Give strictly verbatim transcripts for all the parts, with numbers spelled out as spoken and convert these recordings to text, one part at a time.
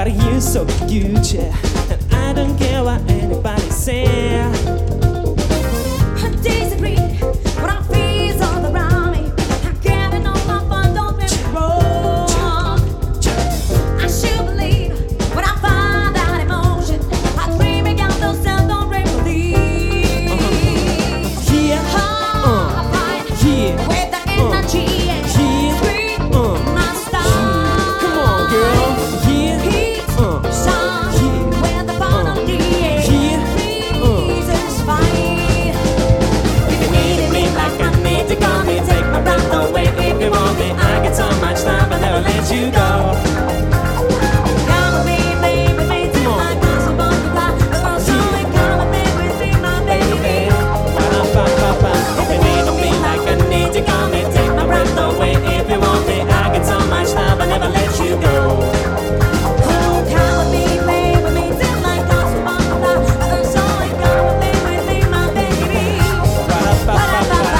but you so huge, and I don't care what anybody say. I disagree, but I feel all around me. I'm getting on my fun, don't get me wrong. I should believe when I find that emotion. I dream again, those sounds don't bring relief. Yeah, Oh, uh, I find yeah, with the energy and yeah, sweet, uh, my style. come on, girl, yeah, Heat, uh, shine, yeah, with the fun of the air. yeah, Please inspire. If you needed me like I need to call me, take my breath away if you want me. I get so much time, I never let you go. Come with me, baby, baby, till my glass of butterfly. Oh, so come with me, baby, my baby. ba-da-ba-ba-ba. If you need me like I need to call me, take my breath away if you want me. I get so much time, I never let you go. Oh, come with me, baby, me till my glass of butterfly. Oh, so come with me, baby, my baby. Ba-da-ba-ba-ba.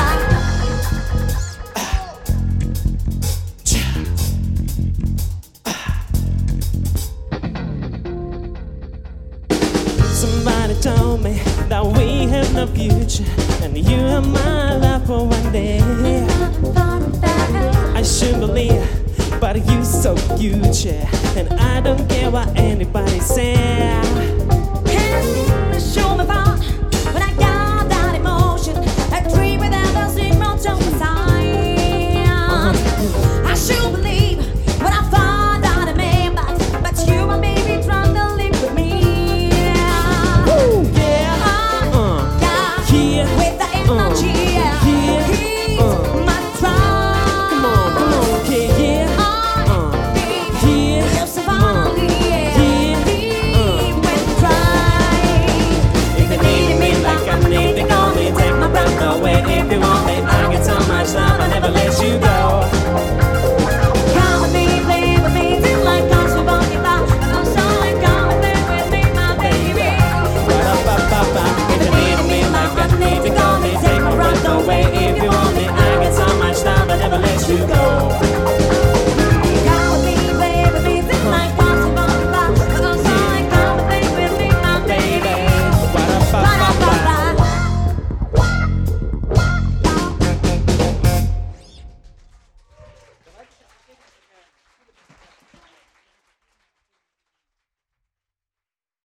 Somebody told me that we have no future, and you are my love for one day. I should believe, but you so huge, and I don't care what anybody say.